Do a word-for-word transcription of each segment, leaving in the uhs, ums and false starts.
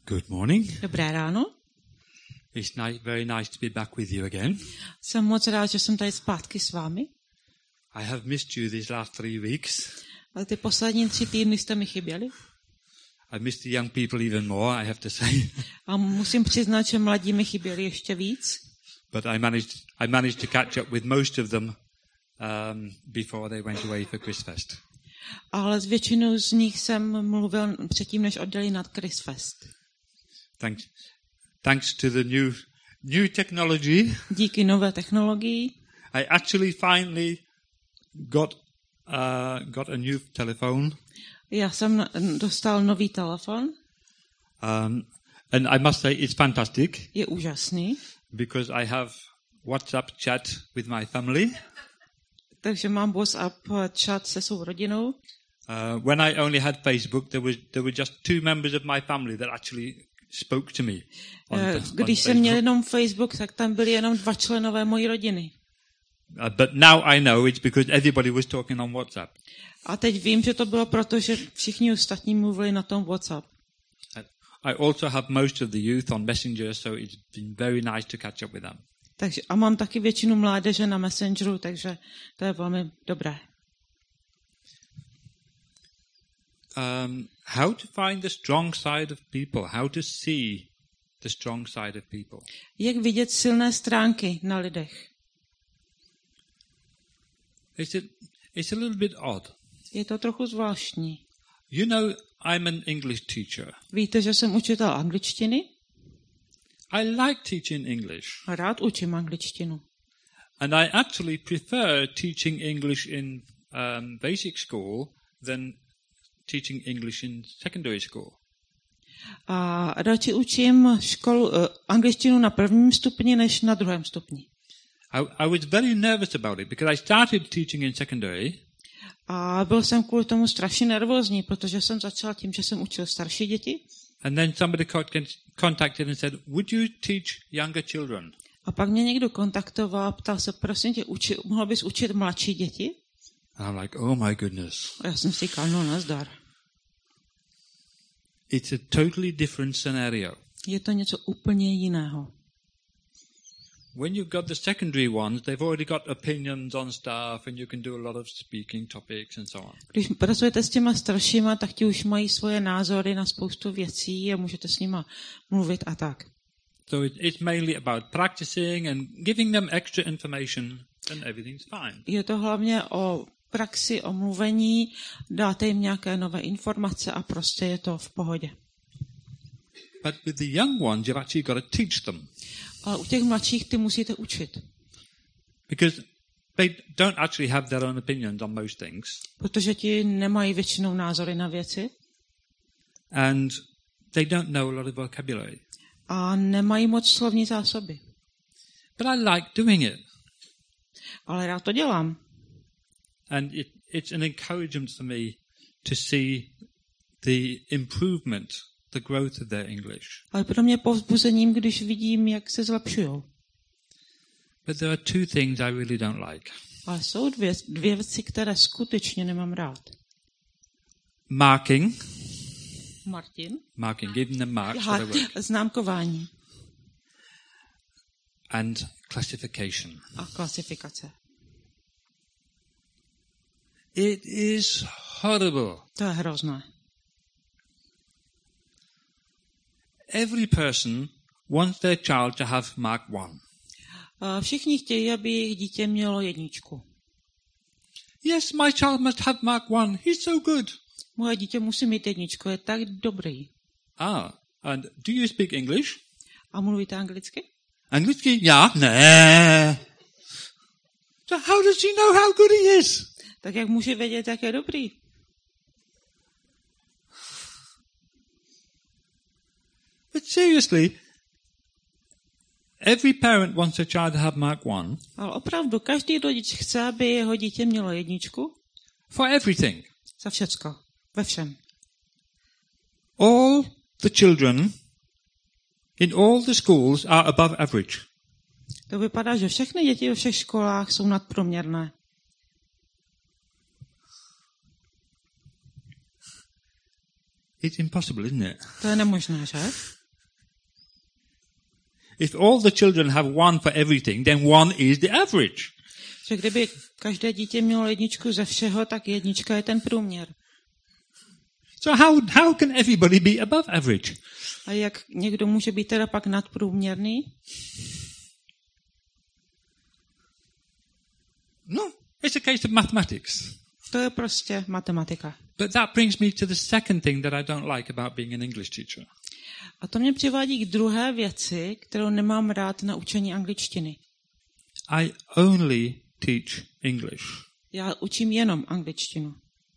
Good morning. Dobré ráno. It's ni- very nice to be back with you again. Jsem moc rád, že jsem tady zpátky s vámi. I have missed you these last three weeks. Ale ty poslední tři týdny jste mi chyběli. I missed the young people even more, I have to say. A musím přiznat, že mladí mi chyběli ještě víc. But I managed I managed to catch up with most of them um, before they went away for Christfest. Ale s většinou z nich jsem mluvil předtím, než odjeli na Christfest. Thanks, thanks to the new new technology, Díky nové technologii I actually finally got uh, got a new telephone. já jsem dostal nový telefon. Um, and I must say it's fantastic Je úžasný. because I have WhatsApp chat with my family. Takže mám WhatsApp chat se svou rodinou. Uh, when I only had Facebook, there was there were just two members of my family that actually spoke to me. On, Eh, on Když jsem měl jenom Facebook, tak tam byli jenom dva členové mojí rodiny. Uh, but now I know it's because everybody was talking on WhatsApp. A teď vím, že to bylo proto, že všichni ostatní mluvili na tom WhatsApp. I also have most of the youth on Messenger, so it's been very nice to catch up with them. Takže, a mám taky většinu mládeže na Messengeru, takže to je velmi dobré. Um, how to find the strong side of people? How to see the strong side of people? Jak vidět silné stránky na lidech? It's a, it's a little bit odd. Je to trochu zvláštní. You know, I'm an English teacher. Víte, že jsem učitel angličtiny? I like teaching English. A rád učím angličtinu. And I actually prefer teaching English in um, basic school than teaching English in secondary school. A radši učím školu, uh, angličtinu na prvním stupni, než na druhém stupni. I, I was very nervous about it because I started teaching in secondary. A byl jsem kvůli tomu strašně nervózní, protože jsem začal tím, že jsem učil starší děti. And then somebody co- contacted and said, would you teach younger children? A pak mě někdo kontaktoval a ptal se, prosím tě, uči, mohl bys učit mladší děti? And I'm like, oh my goodness. A já jsem si říkal, no nazdar. It's a totally different scenario. Je to něco úplně jiného. When you've got the secondary ones, they've already got opinions on stuff and you can do a lot of speaking topics and so on. Když pracujete s těma staršíma, tak ti už mají svoje názory na spoustu věcí a můžete s nima mluvit a tak. So it, it's mainly about practicing and giving them extra information and everything's fine. Je to hlavně o praxi, o mluvení, dáte jim nějaké nové informace a prostě je to v pohodě. But with the young ones, you've actually got to teach them. Ale u těch mladších ty musíte učit. Because they don't actually have their own opinions on most things. Protože ti nemají většinou názory na věci. And they don't know a lot of vocabulary. A nemají moc slovní zásoby. But I like doing it. Ale rád to dělám. And it, it's an encouragement for me to see the improvement, the growth of their English. Ale pro mě povzbuzením, když vidím, jak se zlepšujou. But there are two things I really don't like. Ale jsou dvě, dvě věci, které skutečně nemám rád. Marking. Martin? Marking, giving them marks Aha, for their work. známkování And classification. a klasifikace. It is horrible. To je hrozné. Every person wants their child to have mark one. A všichni chtějí, aby jejich dítě mělo jedničku. Yes, my child must have mark one. He's so good. Moje dítě musí mít jedničku, je tak dobrý. Ah, and do you speak English? A mluvíte anglicky? Anglicky? Yeah. Nah. So how does he know how good he is? Tak jak může vědět, jak je dobrý? But seriously, every parent wants a child to have mark one. Ale opravdu, každý rodič chce, aby jeho dítě mělo jedničku. For everything. Za všecko. Ve všem. All the children in all the schools are above average. To vypadá, že všechny děti ve všech školách jsou nadprůměrné. It's impossible, isn't it? To je nemožné, že? If all the children have one for everything, then one is the average. Že kdyby každé dítě mělo jedničku ze všeho, tak jednička je ten průměr. So how, how can everybody be above average? A jak někdo může být teda pak nadprůměrný? No, it's a case of mathematics. To je prostě matematika. But that brings me to the second thing that I don't like about being an English teacher. A to mě přivádí k druhé věci, kterou nemám rád na učení angličtiny. I only teach English. Já učím jenom angličtinu.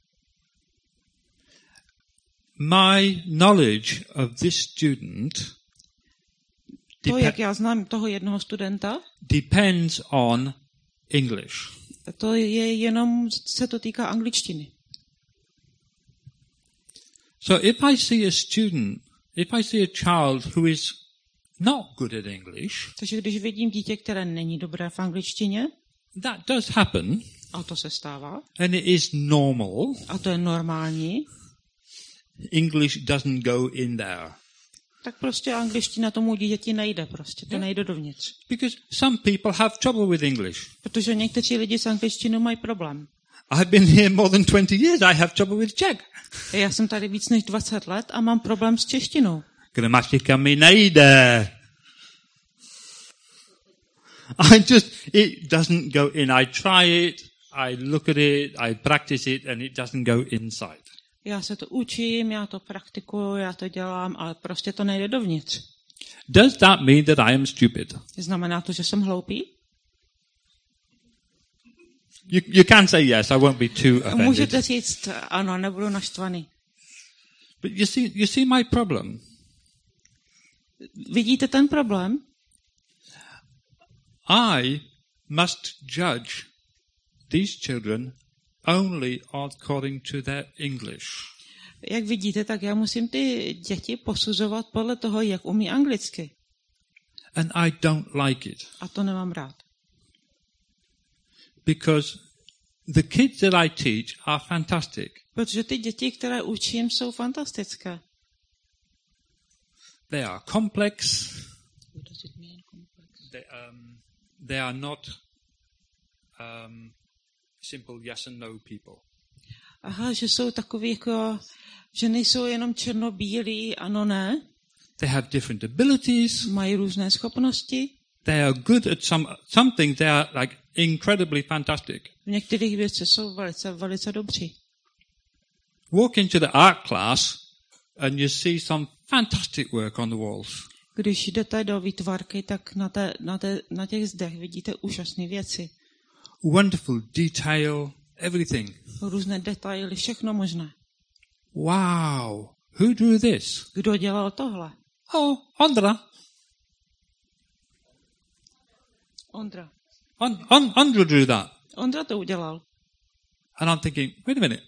My knowledge of this student To, depe- jak já znám toho jednoho studenta, depends on English. to je jenom, se to týká angličtiny. So if I see a student, if I see a child who is not good at English, Takže když vidím dítě, které není dobré v angličtině, that does happen, a to se stává, and it is normal. a to je normální, English doesn't go in there. tak prostě angličtina tomu dítěti nejde prostě, to Yeah. nejde dovnitř. Because some people have trouble with English. Protože někteří lidi s angličtinou mají problém. I've been here more than twenty years. I have trouble with Czech. Já jsem tady víc než dvacet let a mám problém s češtinou. Gramatika mi nejde. I just, it doesn't go in. I try it, I look at it, I practice it, and it doesn't go inside. Já se to učím, já to praktikuju, já to dělám, ale prostě to nejde dovnitř. Does that mean that I am stupid? Znamená to, že jsem hloupý? You, you can say yes, I won't be too A offended. můžete říct, ano, nebudu naštvaný. But you see, you see my problem. Vidíte ten problém? I must judge these children only according to their English. Jak vidíte, tak já musím ty děti posuzovat podle toho, jak umí anglicky. And I don't like it. A to nemám rád. Because the kids that I teach are fantastic. Protože ty děti, které učím, jsou fantastické. They are complex. They, um, they are not um, simple yes and no people. Aha, že jsou takový jako, že nejsou jenom černobílí, ano, ne. They have different abilities. Mají různé schopnosti. They are good at some something. They are like incredibly fantastic. V některých věcech jsou velice, velice dobří. Walk into the art class and you see some fantastic work on the walls. Když jdete do výtvarky, tak na, té, na, té, na těch zdech vidíte úžasné věci. Wonderful detail, everything. Různé detaily, všechno možné. Wow, who drew this? Kdo dělal tohle? Oh, Ondra. Ondra. On, on, Ondra drew that. Ondra to udělal. And I'm thinking, wait a minute.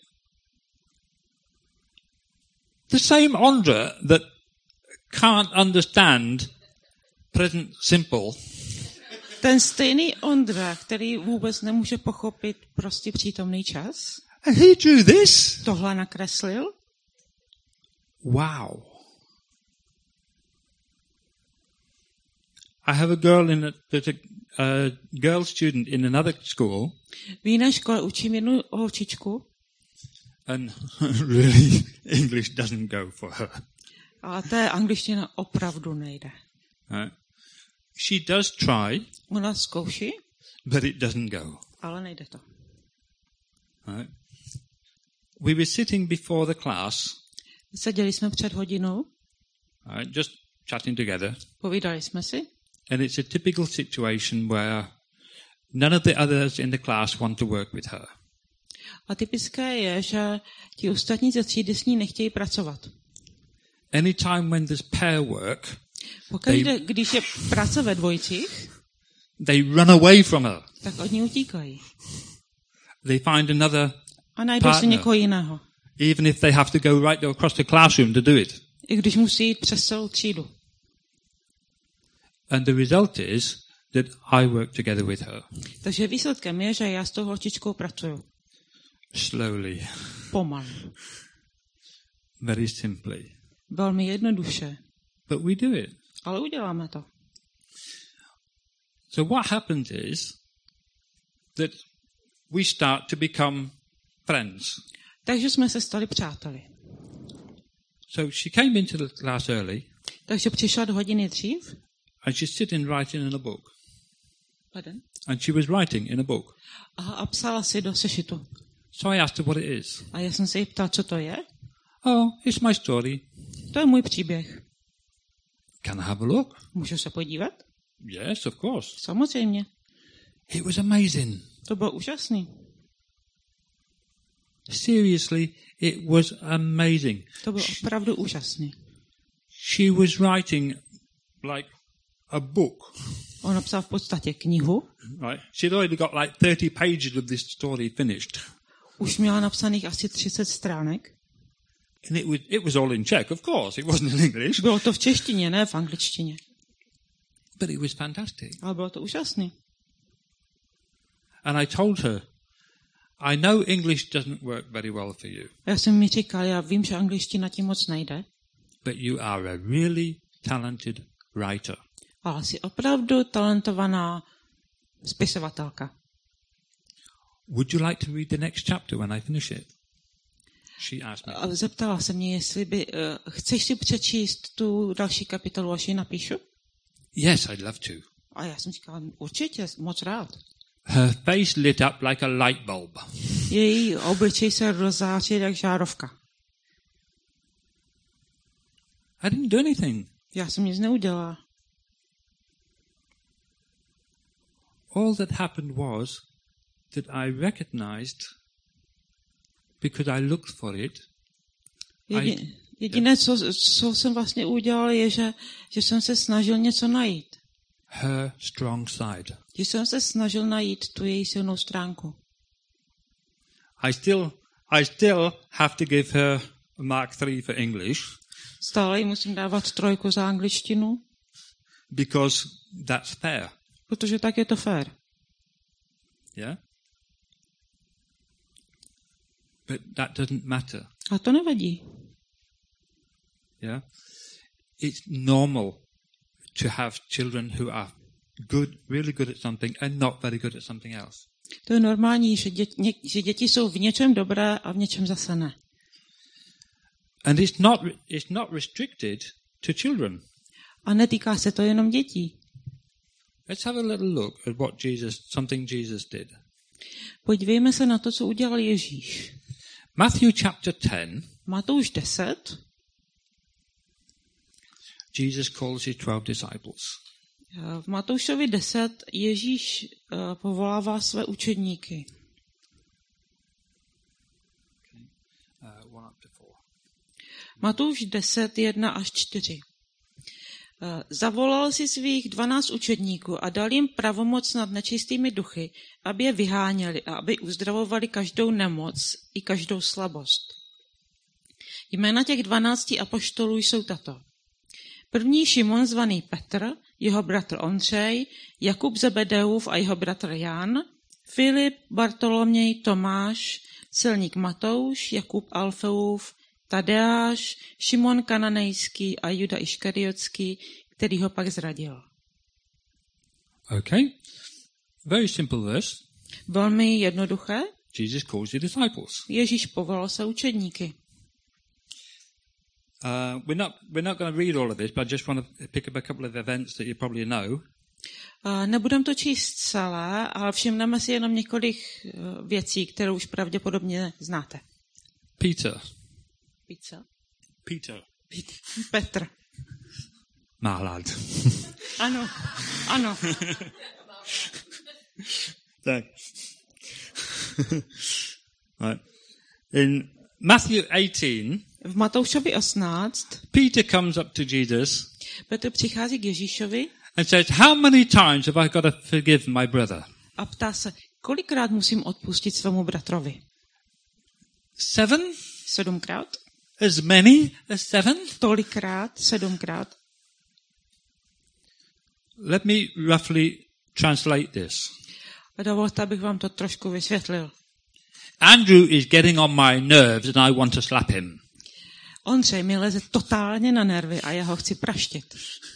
The same Ondra that can't understand present simple Ten stejný Ondra, který vůbec nemůže pochopit prostě přítomný čas, and he drew this. tohle nakreslil. Wow. I have a girl in a, there's a, a girl student in another school, V jiné škole učím jednu holčičku and really English doesn't go for her. a té angličtina opravdu nejde. Right? She does try, Ona zkouší, but it doesn't go. ale nejde to. Right? We were sitting before the class, Seděli jsme před hodinou, right, just chatting together, povídali jsme si and it's a typical situation where none of the others in the class want to work with her. a typické je, že ti ostatní ze třídy s ní nechtějí pracovat. Anytime when there's pair work, Pokaždé, když je práce ve dvojicích, they run away from her. tak od ní utíkají. They find another A najdou si partner, někoho jiného. even if they have to go right across the classroom to do it. I když musí jít přes celou třídu. And the result is that I work together with her. Takže výsledkem je, že já s tou holčičkou pracuju. Slowly. Pomalu. very simply. Velmi jednoduše. But we do it. Ale uděláme to. So what happens is that we start to become friends. Takže jsme se stali přáteli. So she came into the class early Takže přišla do hodiny dřív. and she's sitting writing in a book. Pardon? And she was writing in a book. Aha, a psala si do sešitu. So I asked her what it is. A já jsem se jí ptal, co to je. Oh, it's my story. To je můj příběh. Can I have a look? Můžu se podívat? Yes, of course. Samozřejmě. It was amazing. To bylo úžasný. Seriously, it was amazing. To bylo opravdu úžasný. She was writing like a book. On napsal v podstatě knihu. Right? She'd already got like thirty pages of this story finished. Už měla napsaných asi třicet stránek. And it was, it was all in Czech, of course. It wasn't in English. Bylo to v češtině, ne v angličtině. But it was fantastic. Ale bylo to úžasný. And I told her, I know English doesn't work very well for you, Já jsem mi říkal, já vím, že angličtina ti moc nejde, but you are a really talented writer. ale jsi opravdu talentovaná spisovatelka. Would you like to read the next chapter when I finish it? She asked me. A zeptala se mě, jestli by, uh, chceš si přečíst tu další kapitolu, až ji napíšu? Yes, I'd love to. A já jsem říkala, určitě, moc rád. Her face lit up like a light bulb. Její obličej se rozzářil jak žárovka. I didn't do anything. Já jsem nic neudělala. All that happened was that I recognized, because I looked for it, Jedi, jediné, co, co jsem vlastně udělal, je, že, že jsem se snažil něco najít. her strong side. Že jsem se snažil najít tu její silnou stránku. I still, I still have to give her a Mark three for English, Stále jí musím dávat trojku za angličtinu, because that's fair. protože tak je to fér. Yeah? But that doesn't matter. A to nevadí. Yeah? It's normal to have children who are good, really good at something and not very good at something else. To je normální, že děti, že děti jsou v něčem dobré a v něčem zase ne. And it's not, it's not restricted to children. A netýká se to jenom dětí. Let's have a little look at what Jesus, something Jesus did. Podívejme se na to, co udělal Ježíš. Matthew chapter ten, Matouš deset. Jesus calls his twelve disciples. V Matoušovi deset Ježíš uh, povolává své učedníky. Uh, one up to four. Matouš deset, jedna až čtyři. Uh, zavolal si svých dvanáct učedníků a dal jim pravomoc nad nečistými duchy, aby je vyháněli a aby uzdravovali každou nemoc i každou slabost. Jména těch dvanácti apoštolů jsou tato. První Šimon zvaný Petr, jeho bratr Ondřej, Jakub Zebedeův a jeho bratr Jan, Filip, Bartoloměj, Tomáš, celník Matouš, Jakub Alfeův, Tadeáš, Šimon Kananejský a Juda Iškariotský, který ho pak zradil. Okay. Very simple verse. Velmi jednoduché. Jesus calls the disciples. Ježíš povolal se učedníky. Uh, we're not we're not going to read all of this, but I just want to pick up a couple of events that you probably know. Uh, nebudem to číst celé, ale všimneme si jenom několik uh, věcí, které už pravděpodobně znáte. Peter. Pizza? Peter. Petr. My lad. Ano, ano. Thanks. Right. In Matthew eighteen, V Matoušovi osmnáct Peter comes up to Jesus Petr přichází k Ježíšovi and says, "How many times have I got to forgive my brother?" a ptá se, kolikrát musím odpustit svému bratrovi? Seven? Sedmkrát? As many as seven? Tolikrát? Sedmkrát? Let me roughly translate this. A dovolte, abych vám to trošku vysvětlil. Andrew is getting on my nerves and I want to slap him. Ondřej mi leze totálně na nervy a já ho chci praštit.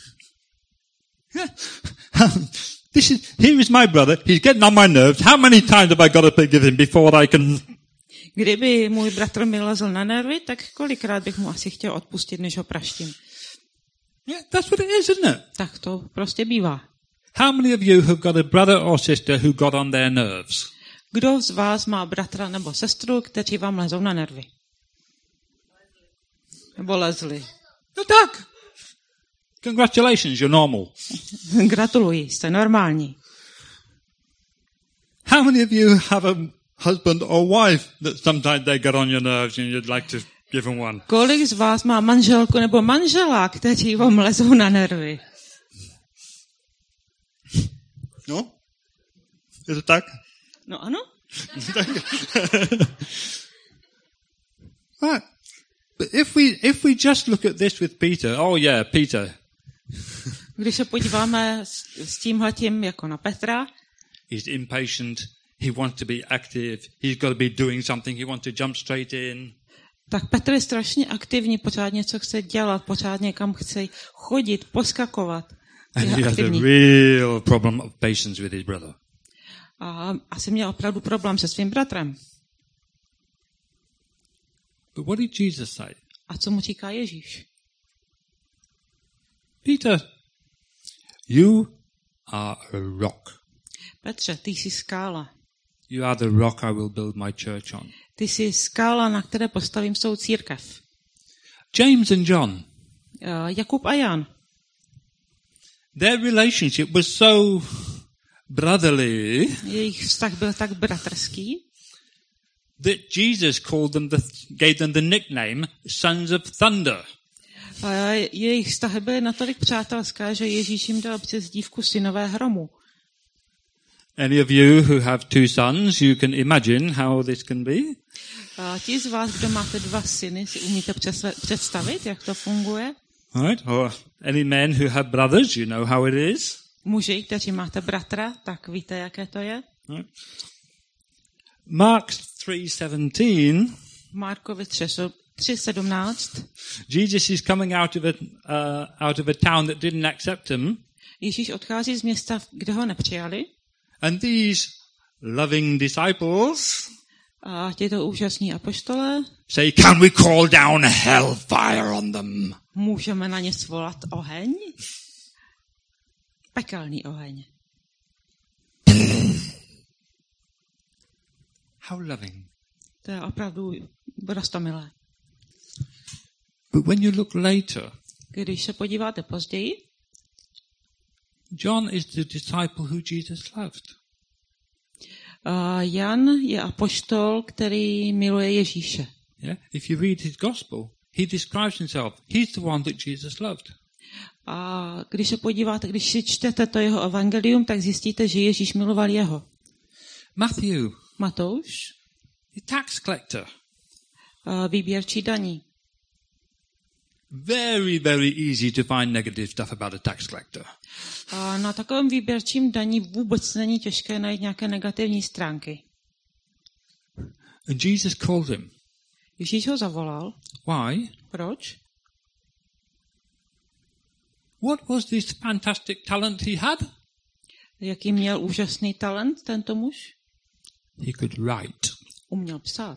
This is, here is my brother. He's getting on my nerves. How many times have I got to forgive him before I can... Kdyby můj bratr mi lezl na nervy, tak kolikrát bych mu asi chtěl odpustit, než ho praštím. Yeah, that's what it is, isn't it? Tak to prostě bývá. How many of you have got a brother or sister who got on their nerves? Kdo z vás má bratra nebo sestru, kteří vám lezou na nervy? Nebo lezli? No tak. Congratulations, you're normal. Gratuluji, jste normální. How many of you have a husband or wife that sometimes they get on your nerves and you'd like to give them one? Kolik z vás má manželku nebo manžela, kteří vám lezou na nervy? No? Je to tak? No ano. Right. But if we if we just look at this with Peter, oh yeah, Peter. Když se podíváme s, s tímhletím jako na Petra, He's impatient. He wants to be active. He's got to be doing something. He wants to jump straight in. tak Petr je strašně aktivní, pořád něco chce dělat, pořád někam chce chodit, poskakovat. And Je he has a aktivní. real problem of patience with his brother. A asi měl opravdu problém se svým bratrem. But what did Jesus say? A co mu říká Ježíš? Peter, you are a rock. Petře, ty jsi skála. You are the rock I will build my church on. Ty jsi skála, na které postavím svou církev. James and John, Uh, Jakub a Jan. their relationship was so brotherly Jejich vztah byl tak bratrský, that Jesus called them the, gave them the nickname Sons of Thunder. a jejich vztahy byly natolik přátelská, že Ježíš jim dal přezdívku synové hromu. Any of you who have two sons, you can imagine how this can be. A ti z vás, kdo máte dva syny, si umíte přesve- představit, jak to funguje? Right? Or any men who have brothers, you know how it is. Muži, kteří máte bratra, tak víte, jaké to je? Right? Mark three seventeen, Markovi tři sedmnáct. Jesus is coming out of a uh, out of a town that didn't accept him, Ježíš odchází z města, kde ho nepřijali. and these loving disciples A těto úžasní apoštole, say, "Can we call down hellfire on them?" můžeme na ně svolat oheň? Pekelný oheň. How loving. To je opravdu roztomilé. But when you look later, Když se podíváte později, John is the disciple who Jesus loved. uh, Jan je apoštol, který miluje Ježíše. Yeah? If you read his gospel, he describes himself. He's the one that Jesus loved. A když se podíváte, když si čtete to jeho evangelium, tak zjistíte, že Ježíš miloval jeho. Matthew, Matouš, the tax collector. uh, výběrčí daní. Very, very easy to find negative stuff about a tax collector. A na takovém výběrčím daní vůbec není těžké najít nějaké negativní stránky. And Jesus called him. Ježíš ho zavolal. Why? Proč? What was this fantastic talent he had? Jaký měl úžasný talent tento muž? He could write. Uměl psát.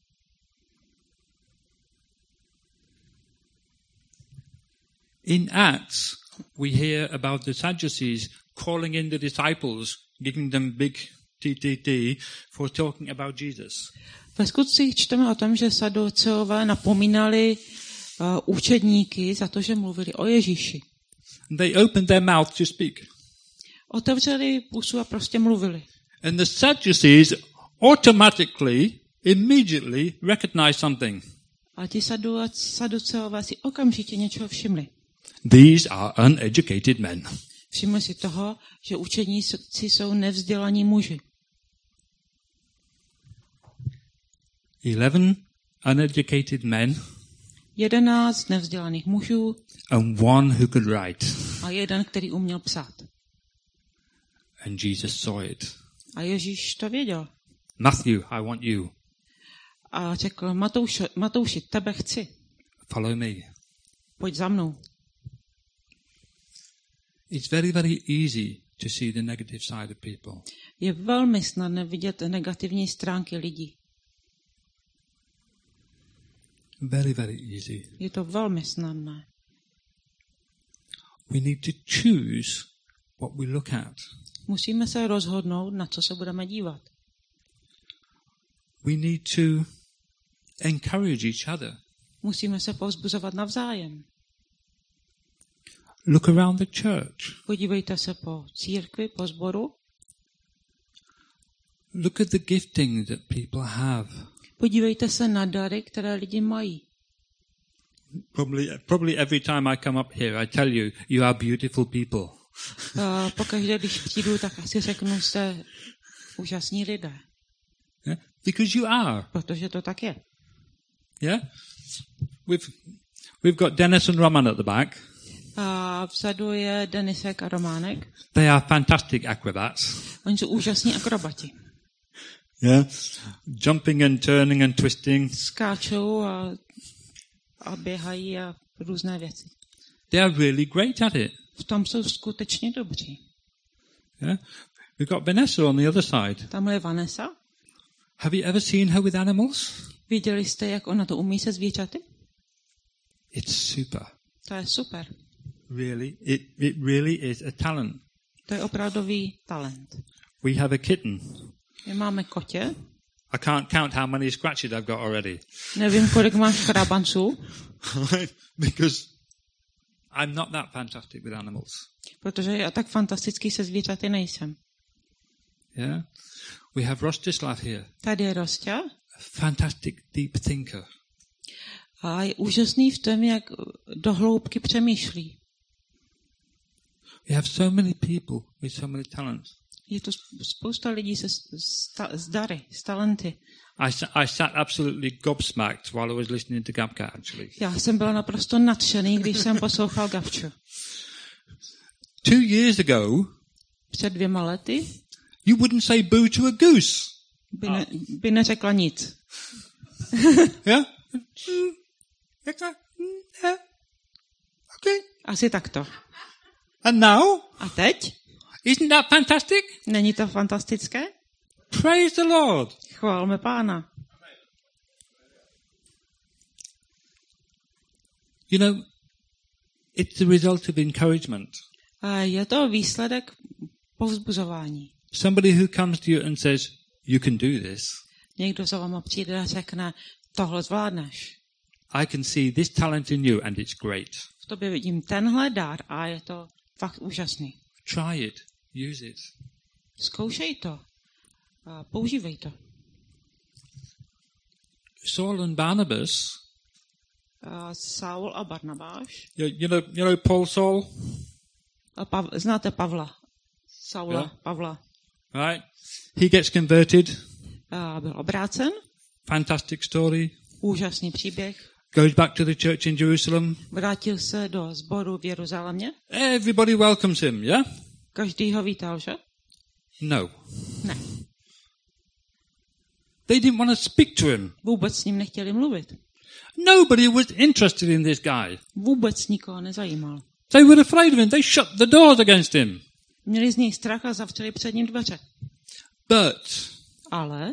In Acts, we hear about the Sadducees calling in the disciples, giving them big T T T for talking about Jesus. Ve skutcích čteme o tom, že Saduceové napomínali uh, učedníky za to, že mluvili o Ježíši. They opened their mouth to speak. Otevřeli pusu a prostě mluvili. And the Sadducees automatically, immediately recognized something. A ti sadu- Saduceové si okamžitě něčeho všimli. These are uneducated men. Všimli si toho, že učedníci jsou nevzdělaní muži. Eleven uneducated men Jedenáct nevzdělaných mužů and one who could write. a jeden, který uměl psát. And Jesus saw it. A Ježíš to věděl. Matthew, I want you. A řekl, Matouši, Matouši, tebe chci. Follow me. Pojď za mnou. It's very, very easy to see the negative side of people. Je velmi snadné vidět negativní stránky lidí. Very, very easy. Je to velmi snadné. We need to choose what we look at. Musíme se rozhodnout, na co se budeme dívat. We need to encourage each other. Musíme se povzbuzovat navzájem. Look around the church. Podívejte se po církvi, po sboru. Look at the gifting that people have. Podívejte se na dary, které lidi mají. Probably, probably every time I come up here, I tell you, you are beautiful people. Uh, pokaždé, když přijdu, tak asi řeknu, jste úžasní lidé. Yeah? Because you are. Protože to tak je. Yeah? We've, we've got Dennis and Roman at the back. A vzadu je Denisek a Románek. They are fantastic acrobats. Oni jsou úžasní akrobati. Yeah? Jumping and turning and twisting. Skáčou a, a běhají a různé věci. They are really great at it. V tom jsou skutečně dobří. Yeah? We've got Vanessa on the other side. Tamhle je Vanessa. Have you ever seen her with animals? Viděli jste, jak ona to umí se zvířaty? It's super. To je super. Really, it, it really is a talent. To je opravdový talent. We have a kitten. My máme kotě. I can't count how many scratches I've got already. Nevím, kolik máš škrábanců. Because I'm not that fantastic with animals. Protože já tak fantastický se zvířaty nejsem. Yeah? We have Rostislav here. Tady je Rostě. A fantastic deep thinker. A je úžasný v tom, jak do hloubky přemýšlí. We have so many people with so many talents. Je to spousta lidí se sta- s dary, s talenty. I, I sat absolutely gobsmacked while I was listening to Gabka, actually. Já jsem byla naprosto nadšený, když jsem poslouchal Gabču. Two years ago, Před dvěma lety you wouldn't say boo to a goose. by, ne, by neřekla nic. Yeah? Mm, okay. Mm, yeah. Okay. Asi takto. And now? A teď? Isn't that fantastic? Není to fantastické? Praise the Lord. Chválme Pána. You know, it's the result of encouragement. A je to výsledek povzbuzování. Somebody who comes to you and says, you can do this. Někdo za váma přijde a řekne, tohle zvládneš. I can see this talent in you and it's great. V tobě vidím tenhle dar a je to fakt úžasný. Try it. Use it. Zkoušej to. A používej to. Saul and Barnabas. A Saul a Barnabáš. You, you know, you know Paul Saul? A Pav, znáte Pavla. Saula, Yeah. Pavla. Right? He gets converted. A byl obrácen. Fantastic story. Úžasný příběh. Goes back to the church in Jerusalem. Vrátil se do sboru v Jeruzalémě. Everybody welcomes him, yeah? Každý ho vítal, že? No. Ne. They didn't want to speak to him. Vůbec s ním nechtěli mluvit. Nobody was interested in this guy. Vůbec nikoho nezajímal. They were afraid of him. They shut the doors against him. Měli z něj strach a zavřeli před ním dveře. But Ale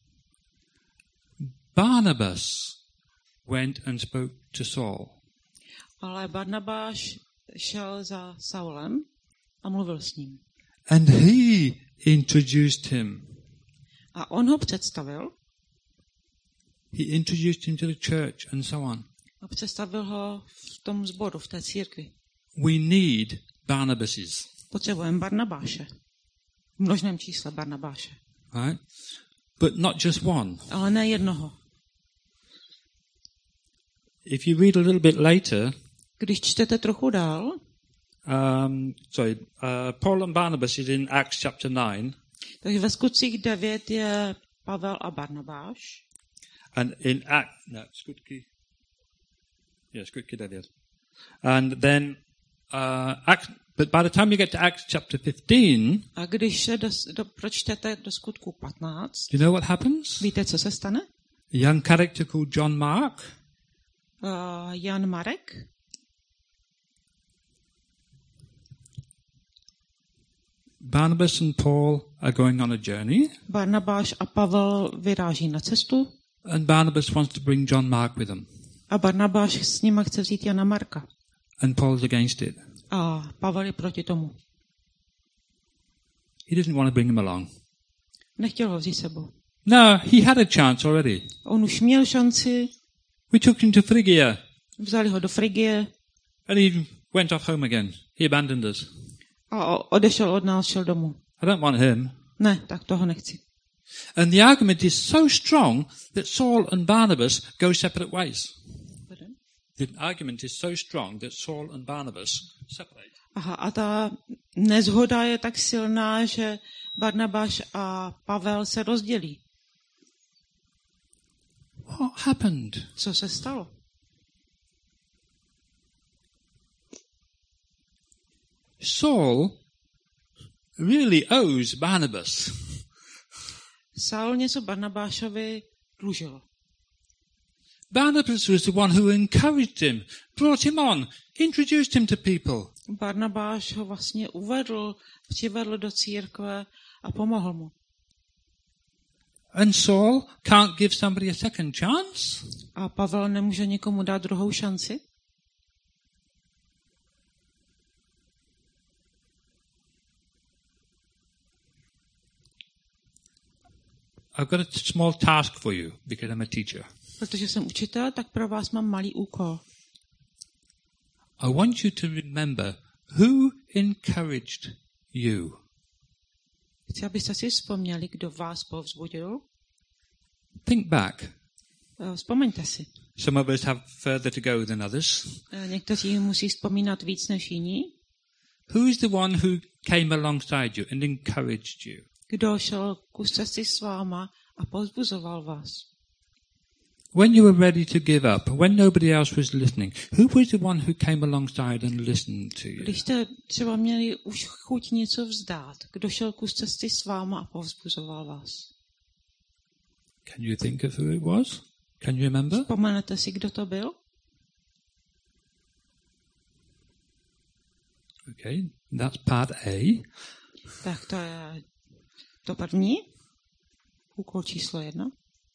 Barnabas went and spoke to Saul. ale Barnabáš šel za Saulem a mluvil s ním. And he introduced him. A on ho představil He introduced him to the church and so on. a představil ho v tom sboru, v té církvi. We need Barnabases. Potřebujeme Barnabáše. V množném čísle Barnabáše. Right? But not just one. Ale ne jednoho. If you read a little bit later, Když čtete trochu dál, um, sorry, uh, Paul and Barnabas is in Acts chapter nine. takže ve Skutcích devět je Pavel a Barnabáš. And in Act, no, Skutky, yeah, Skutky devět. And then, uh, Act, but by the time you get to Acts chapter fifteen, A když se do, do, pročtete do Skutku patnáct, you know what happens? víte, co se stane? A young character called John Mark, Uh, Jan Marek. Barnabas and Paul are going on a journey, Barnabáš a Pavel vyráží na cestu and Barnabas wants to bring John Mark with him, a Barnabáš s nima chce vzít Jana Marka. and Paul's against it. A Pavel je proti tomu. He doesn't want to bring him along. Nechtěl ho vzít sebou. No, he had a chance already. On už měl šanci, We took him to Phrygia, vzali ho do Frigie and he went off home again. He abandoned us. a o- odešel od nás, šel domů. I don't want him. Ne, tak toho nechci. And the argument is so strong that Saul and Barnabas go separate ways. The argument is so strong that Saul and Barnabas separate. Aha, a ta nezhoda je tak silná, že Barnabáš a Pavel se rozdělí. What happened? Co se stalo? Saul really owes Barnabas. Saul něco Barnabášovi dlužil. Barnabas was the one who encouraged him, brought him on, introduced him to people. Barnabáš ho vlastně uvedl, přivedl do církve a pomohl mu. And Saul can't give somebody a second chance? A Pavel nemůže nikomu dát druhou šanci? I've got a small task for you because I'm a teacher. Protože jsem učitel, tak pro vás mám malý úkol. I want you to remember who encouraged you. Chci, abyste si vzpomněli, kdo vás povzbudil. Think back. Eh, Vzpomeňte si. Some of us have further to go than others. Eh, Někteří musí vzpomínat víc než jiní. Who is the one who came alongside you and encouraged you? Kdo šel kus cesty s váma a povzbuzoval vás. When you were ready to give up, when nobody else was listening, who was the one who came alongside and listened to you? Když jste třeba měli už chuť něco vzdát, kdo šel kus cesty s váma a povzbuzoval vás. Can you think of who it was? Can you remember? Vzpomenete si, kdo to byl? Okay, that's part A. Tak to je to první. Úkol číslo jedna.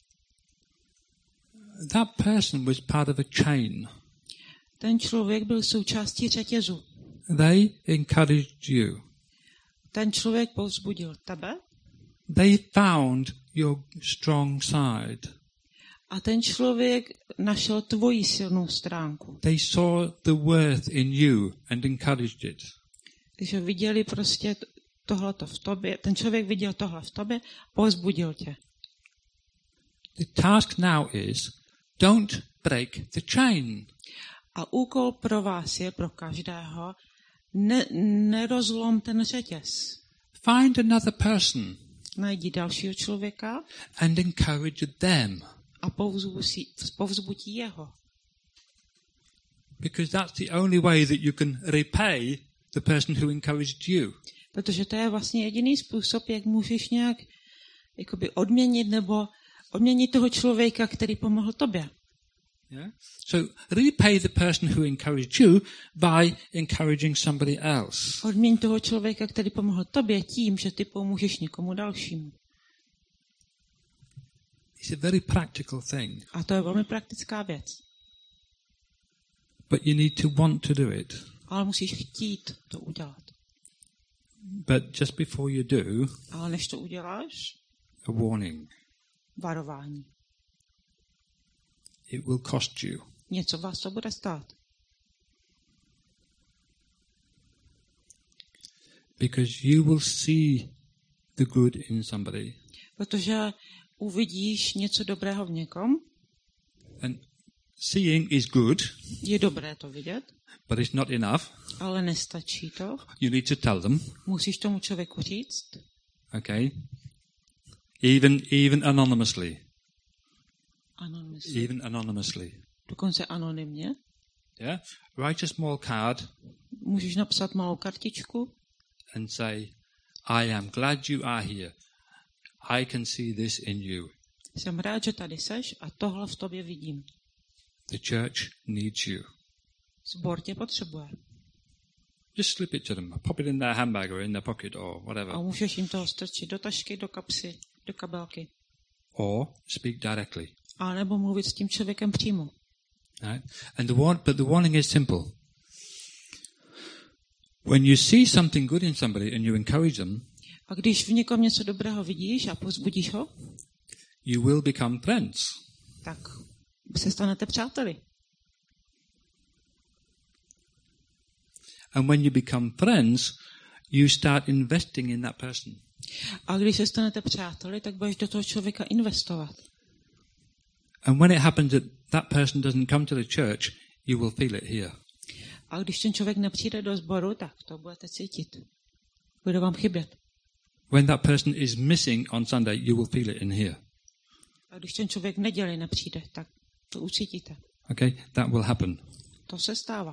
That person was part of a chain. Ten člověk byl součástí řetězu. They encouraged you. Ten člověk povzbudil tebe They found your strong side. a ten člověk našel tvoji silnou stránku. They saw the worth in you and encouraged it. Takže viděli prostě tohleto v tobě, ten člověk viděl tohle v tobě, povzbudil tě. The task now is, don't break the chain. A úkol pro vás je, pro každého, ne, nerozlom ten řetěz. Find another person Najdi dalšího člověka and encourage them. a povzbudí, povzbudí jeho. Because that's the only way that you can repay the person who encouraged you. Protože to je vlastně jediný způsob, jak můžeš nějak jakoby odměnit nebo odměnit toho člověka, který pomohl tobě. Yeah? So repay the person who encouraged you by encouraging somebody else. Odměň toho člověka, který pomohl tobě tím, že ty pomůžeš někomu dalšímu. It's a very practical thing. A to je velmi praktická věc. But you need to want to do it. Ale musíš chtít to udělat. But just before you do, Ale než to uděláš, a warning. varování. It will cost you. Něco vás to bude stát. Because you will see the good in somebody. Protože uvidíš něco dobrého v někom. And seeing is good, Je dobré to vidět, but it's not enough. ale nestačí to. You need to tell them. Musíš tomu člověku říct. Okay? Even even anonymously. Anonymně. Even anonymously. Dokonce anonymně. Yeah? Write a small card Můžeš napsat malou kartičku and say, I am glad you are here. I can see this in you. Jsem rád, že tady seš a tohle v tobě vidím. The church needs you. Sbor tě potřebuje. Just slip it to them. Pop it in their handbag or in their pocket or whatever. A můžeš jim to strčit do tašky, do kapsy, do kabelky. Or speak directly. A nebo mluvit s tím člověkem přímo. Right? And the warn, but the warning is simple. When you see something good in somebody and you encourage them, A když v někom něco dobrého vidíš a povzbudíš ho, you will become friends. tak se stanete přáteli. And when you become friends, you start investing in that person. A když se stanete přáteli, tak budeš do toho člověka investovat. And when it happens that that person doesn't come to the church, you will feel it here. A když ten člověk nepřijde do sboru, tak to budete cítit. Bude vám chybět. When that person is missing on Sunday, you will feel it in here. A když ten člověk v neděli nepřijde, tak to ucítíte. Okay? That will happen. To se stává.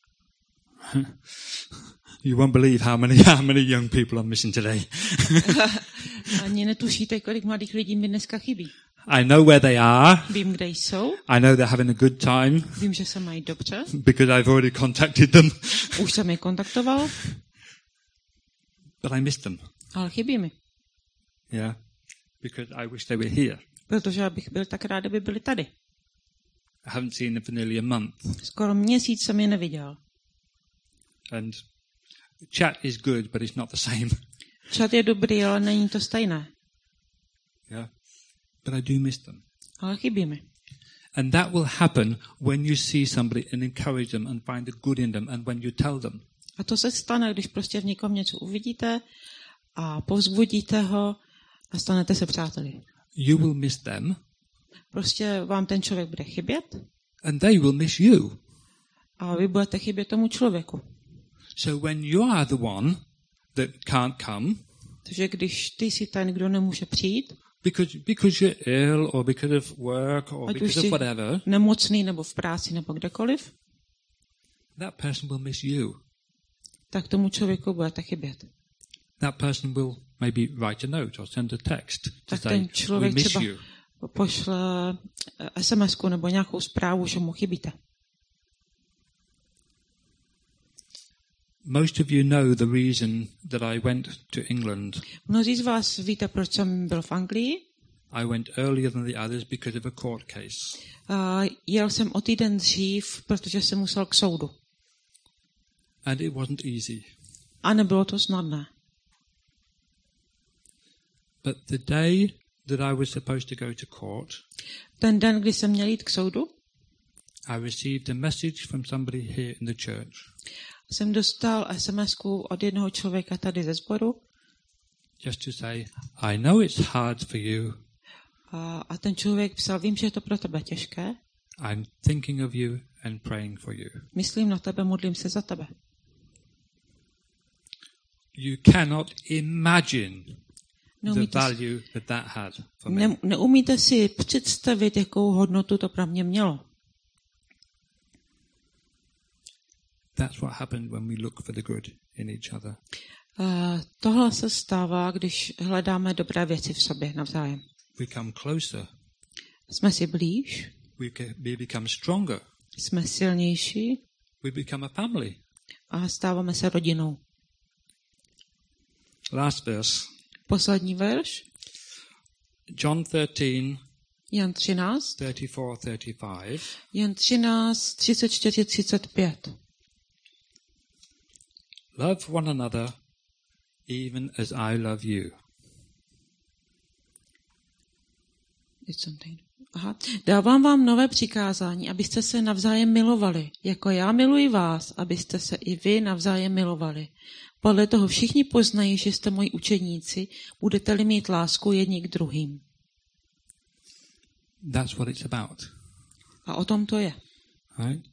You won't believe how many how many young people are missing today. Ani netušíte, kolik mladých lidí mi dneska chybí. I know where they are. Vím, kde jsou. I know they're having a good time Vím, že se mají dobře. because I've already contacted them. Už jsem je kontaktoval, But I missed them. ale chybí mi. Yeah. Because I wish they were here. Protože já bych byl tak rád, aby byli tady. I haven't seen them for nearly a month. Skoro měsíc jsem je neviděl. And chat is good, but it's not the same. Čat je dobrý, ale není to stejné. Yeah. But I do miss them. Ale chybí mi. And that will happen when you see somebody and encourage them and find the good in them and when you tell them. A to se stane, když prostě v někom něco uvidíte a povzbudíte ho a stanete se přáteli. You will miss them Prostě vám ten člověk bude chybět and they will miss you. a vy budete chybět tomu člověku. So when you are the one that can't come Takže když ty jsi ten, kdo nemůže přijít, because because you're ill or because of work or ať už because jsi of whatever, nemocný nebo v práci nebo kdekoliv, that person will miss you. tak tomu člověku budete chybět. That person will maybe write a note or send a text to Tak say, ten we člověk miss třeba you. pošle es em esku nebo nějakou zprávu, že mu chybíte. Most of you know the reason that I went to England. Mnozí z vás víte, proč jsem byl v Anglii. I went earlier than the others because of a court case. Uh, jel jsem o týden dřív, protože jsem musel k soudu. And it wasn't easy. A nebylo to snadné. But the day that I was supposed to go to court, Ten den, kdy jsem měl jít k soudu, I received a message from somebody here in the church. jsem dostal es em esku od jednoho člověka tady ze sboru Just to say, I know it's hard for you. a, a ten člověk psal, vím, že je to pro tebe těžké, I'm thinking of you and praying for you. myslím na tebe, modlím se za tebe. You cannot imagine the Neumíte, si- value that that had for me. ne, neumíte si představit, jakou hodnotu to pro mě mělo. That's what happened when we look for the good in each other. Uh, tohle se stává, když hledáme dobré věci v sobě navzájem. We come closer. Jsme si blíž, We, ca- we become stronger. jsme silnější We become a family. a stáváme se rodinou. Last verse. Poslední verš, John thirteen, Jan třináct, thirty-four, thirty-five. Jan třináct, třicet čtyři, třicet pět. Love one another even as I love you. Aha. Dávám vám nové přikázání, abyste se navzájem milovali. Jako já miluji vás, abyste se i vy navzájem milovali. Podle toho všichni poznají, že jste moji učeníci, budete-li mít lásku jedni k druhým. That's what it's about. A o tom to je. Right?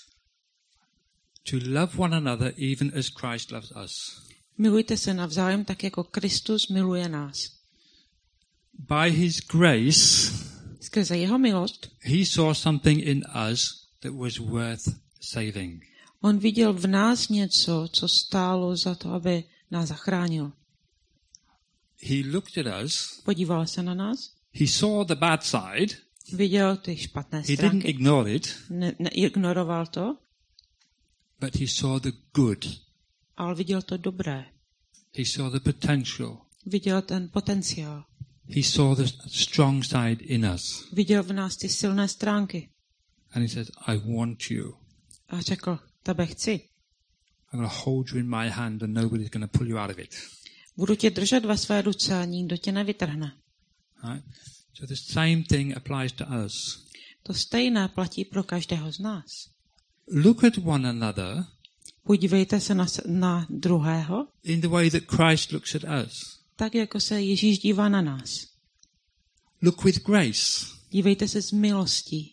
To love one another even as Christ loves us. Milujte se navzájem tak, jako Kristus miluje nás. By his grace, Skrze jeho milost he saw something in us that was worth saving. on viděl v nás něco, co stálo za to, aby nás zachránil. He looked at us, Podíval se na nás, he saw the bad side, Viděl ty špatné He didn't stránky. ignore it, Ne, neignoroval to, but he saw the good. ale viděl to dobré. He saw the potential. Viděl ten potenciál. He saw the strong side in us. Viděl v nás ty silné stránky. And he says, I want you. A řekl, tebe chci. I'm going to hold you in my hand and nobody's going to pull you out of it. Budu tě držet ve své ruce a nikdo tě nevytrhne. Right? So the same thing applies to us. To stejné platí pro každého z nás. Look at one another Podívejte se na, na druhého, in the way that Christ looks at us. tak jako se Ježíš dívá na nás. Look with grace. Dívejte se s milostí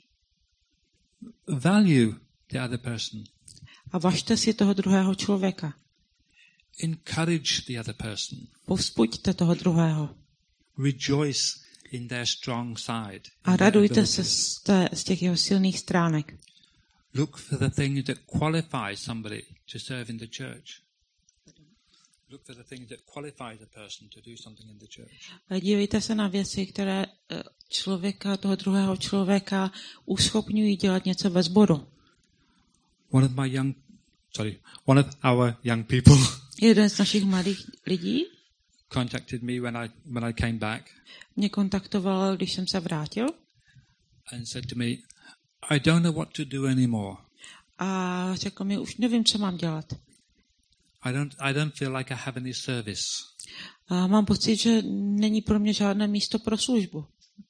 Value the other person. a važte si toho druhého člověka. Encourage the other person. Povzbuďte toho druhého Rejoice in their strong side. a radujte se z, té, z těch jeho silných stránek. Look for the things that qualify somebody to serve in the church. Look for the things that qualify the person to do something in the church. A dívejte se na věci, které eh, člověka, toho druhého člověka uschopňují dělat něco ve sboru. One of my young, sorry, one of our young people Jeden z našich mladých lidí contacted me when I when I came back mě kontaktoval, když jsem se vrátil, and said to me, I don't know what to do anymore. a řekl mi, už nevím, co mám dělat. I don't I don't feel like I have any service. A mám pocit, že není pro mě žádné místo pro službu.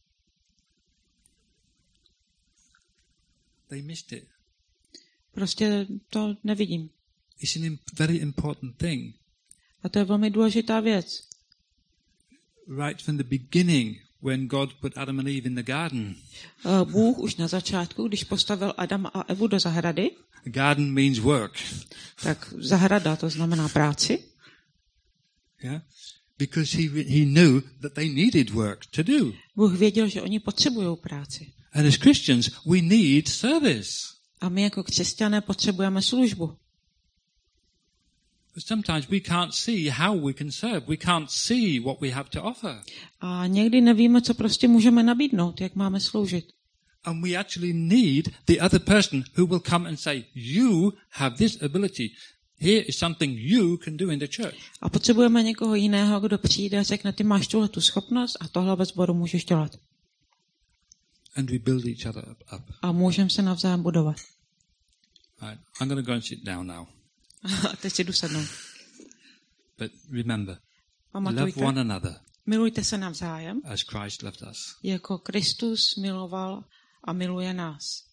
They missed it. Prostě to nevidím. It's an im- very important thing. A to je velmi důležitá věc. Right from the beginning, when God put Adam and Eve in the garden. A Bůh už na začátku, když postavil Adama a Evu do zahrady, A garden means work. tak zahrada to znamená práci, Yeah? Because he he knew that they needed work to do. Bůh věděl, že oni potřebují práci. And as Christians, we need service. A my jako křesťané potřebujeme službu. But sometimes we can't see how we can serve. We can't see what we have to offer. A někdy nevíme, co prostě můžeme nabídnout, jak máme sloužit. And we actually need the other person who will come and say, you have this ability. Here is something you can do in the church. A potřebujeme někoho jiného, kdo přijde a řekne, ty máš tuhle tu schopnost a tohle ve sboru můžeš dělat. And we build each other up. up. A můžeme se navzájem budovat. Right. I'm going to go and sit down now. A teď si jdu sednout. But remember, love Pamatujte, one another milujte se navzájem, as Christ loved us. jako Kristus miloval a miluje nás.